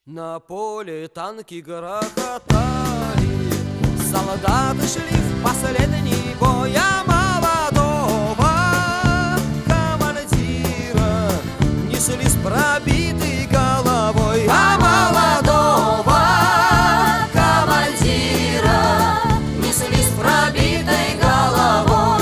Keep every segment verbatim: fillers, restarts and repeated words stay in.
На поле танки грохотали, солдаты шли в последний бой, а молодого командира несли с пробитой головой, а молодого командира несли с пробитой головой.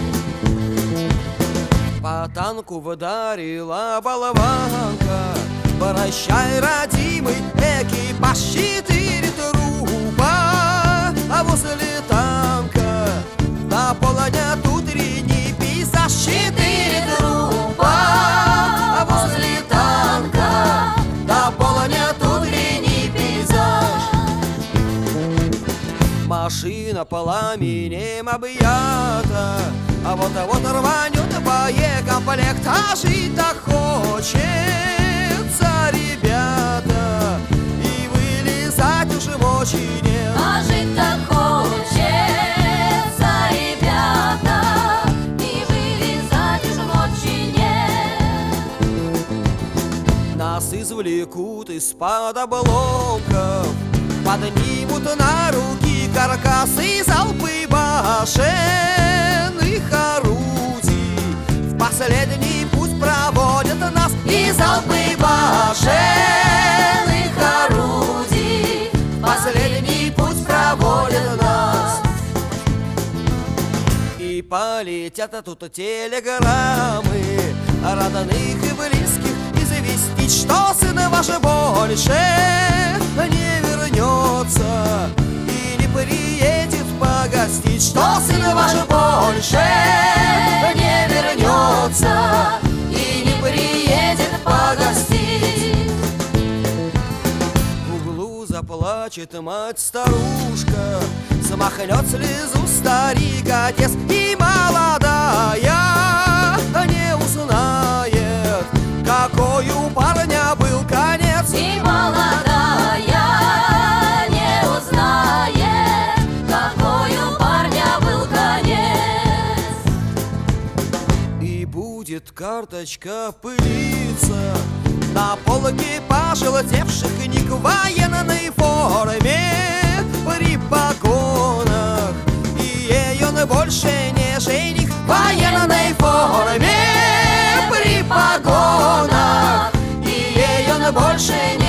По танку вдарила болванка: прощай, родимый, экипаж, четыре трупа. А возле танка наполнят утренний пейзаж, четыре трупа. А возле танка наполнят утренний пейзаж. Машина пламенем объята, а вот-вот рванет боекомплект, а жить так хочется, ребята, и вылезать уже мочи нет. А жить так хочется, ребята, и вылезать уже мочи нет. Нас извлекут из-под обломков, поднимут на руки каркасы, залпы башенных орудий. В последний путь проводят нас и залпы башенных орудий. В последний путь проводят нас. И полетят тут телеграммы родных и близких известить, что сын ваш больше не вернется и не приедет погостить, что сын ваш больше не вернется и не приедет погостить. В углу заплачет мать-старушка, смахнет слезу старик-отец, и молодая не узнает, какой у парня был конец. И молодая не узнает, какой у парня был конец. И будет карточка пылиться на полке пожелтевших книг в военной форме при погонах, и ее больше не жених в военной форме при погонах, и ее больше не